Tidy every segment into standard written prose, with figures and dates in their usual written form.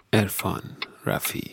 عرفان رفیعی.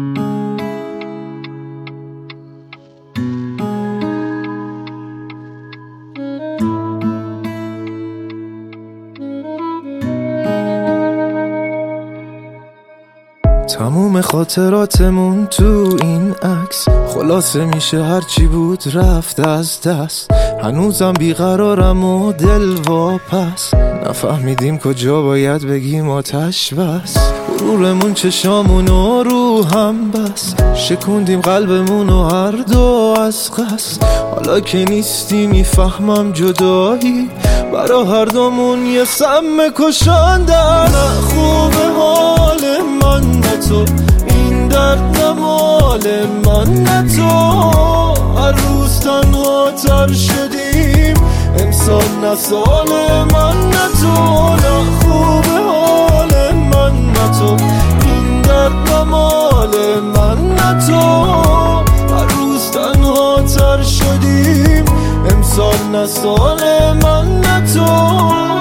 تموم خاطراتمون تو این عکس خلاصه میشه هرچی بود رفت از دست. هنوزم بیقرارم و دل واپس، نفهمیدیم کجا باید بگیم آتش بس. غرورمون چشامونو رو هم بس، شکوندیم قلبمونو هر دو از قصد. حالا که نیستی میفهمم جدایی برا هر دومون یه سم کشنده. نه خوبه حال من نه تو، این درد نه مال من نه تو. هر روز تنها تر شدیم، امسال نه سال من نه تو. نه خوبه حال من نه تو، این درد نه مال من نه تو. هر روز تنها تر شدیم، امسال نه سال من نه تو.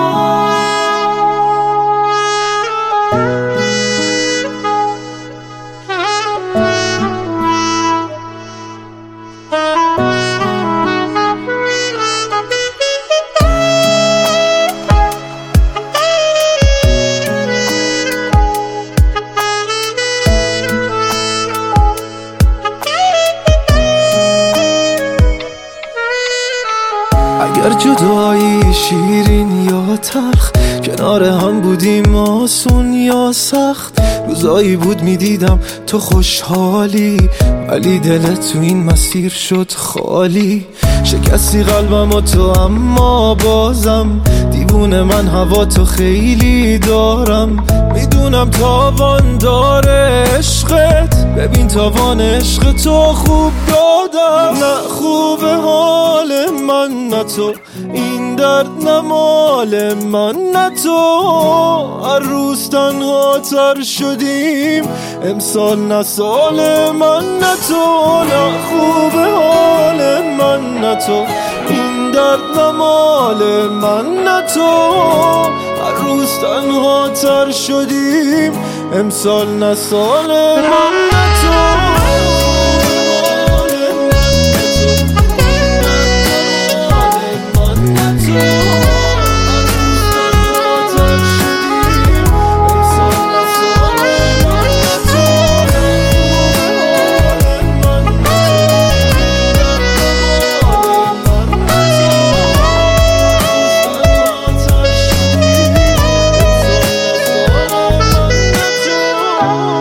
اگر جدایی شیرین یا تلخ، کنار هم بودیم آسون یا سخت. روزایی بود میدیدم تو خوشحالی، ولی دلت تو این مسیر شد خالی. شکستی قلبم و تو، اما بازم دیوونه من هوا تو خیلی دارم. میدونم تاوان داره عشقت، ببین تاوان عشق تو خوب دادم. نه خوبه حال من نه تو، این درد نه مال من نه تو. هر روز تنها تر شدیم، امسال نه سال من نه تو. نه خوبه حال من نه تو، این درد نه مال من نه تو. هر روز تنها تر شدیم، امسال نه سال من نه تو.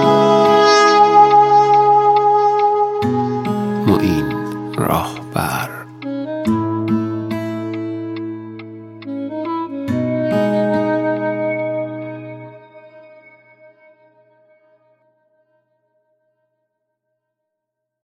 معین راهبر.